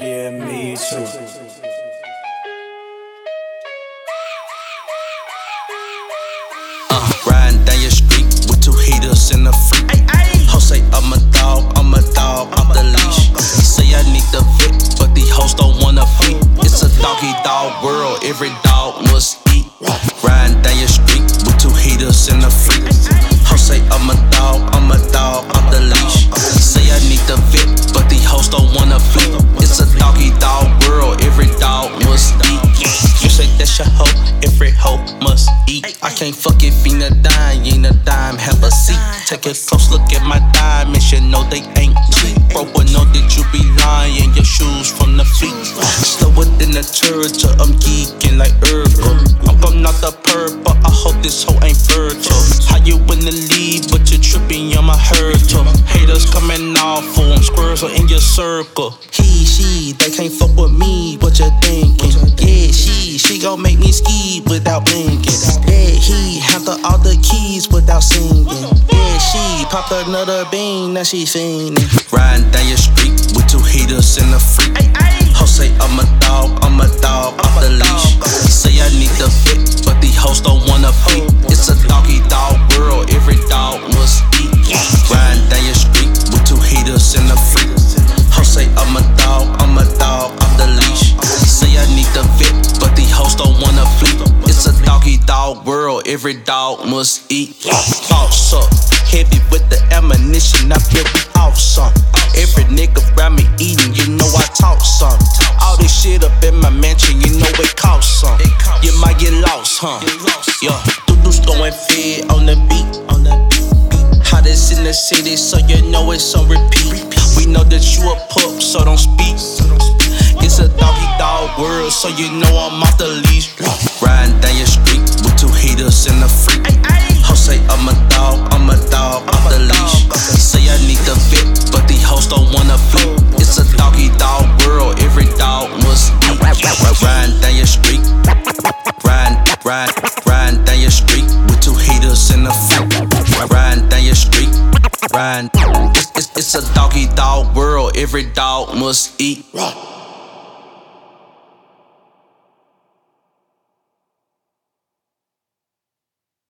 Yeah, me too. Riding down your street with two heaters and a freak. Hoes say I'm a dog off the leash. Say I need the vet, but these hoes don't wanna feed. It's a doggy dog world, every dog must eat. Riding down your street with two heaters and a freak. Hoes say I'm a dog off the leash. Say I need the vet, but these hoes don't wanna feed. It's a doggy dog world, every dog must eat. You say that's your hoe, every hoe must eat. I can't fuck it, fiend a dime, you ain't a dime, have a seat. Take a close look at my diamonds, you know they ain't cheap. Bro, but know that you be lying, your shoes from the feet. Slower than a turtle, I'm geeking like Urkel. I'm coming out the perp, but I hope this hoe ain't fertile. How you in the lead, but you're tripping on my hurdle. Haters coming off for them, squirrels are in your circle. He, she, they can't fuck with me, what you thinking? Yeah, she gon' make me ski without blinking. Yeah, he handle all the keys without singing. Yeah, she popped another bean, now she fiending. Riding down your street with two heaters and a freak. Hoes say I'm a dog off the leash. Say I need the vet, but these hoes don't wanna feed. It's a doggy dog world, every dog must eat. Riding down your street with two heaters and a freak. Hoes say I'm a dog off the leash. Say I need the vet, but these hoes don't wanna feed. It's a doggy dog world, every dog must eat. Boss up, heavy with the ammunition, I feel we off some. Every nigga around me eating, you know I talk some. All this shit up in my mansion, you know it costs some. You might get lost, huh? Yeah, doo-doo's going fed on the beat. Hottest in the city, so you know it's on repeat. We know that you a pup, so don't speak. It's a doggy dog world, so you know I'm off the leash. Riding down your street with two heaters and a freak. Hoes say I'm a dog off the leash. Say I need the vet, but these hoes don't wanna feed. It's a doggy dog world, every dog must eat. Riding down your street, riding down your street with two heaters and a freak. Riding down your street, riding. It's a doggy dog world, every dog must eat.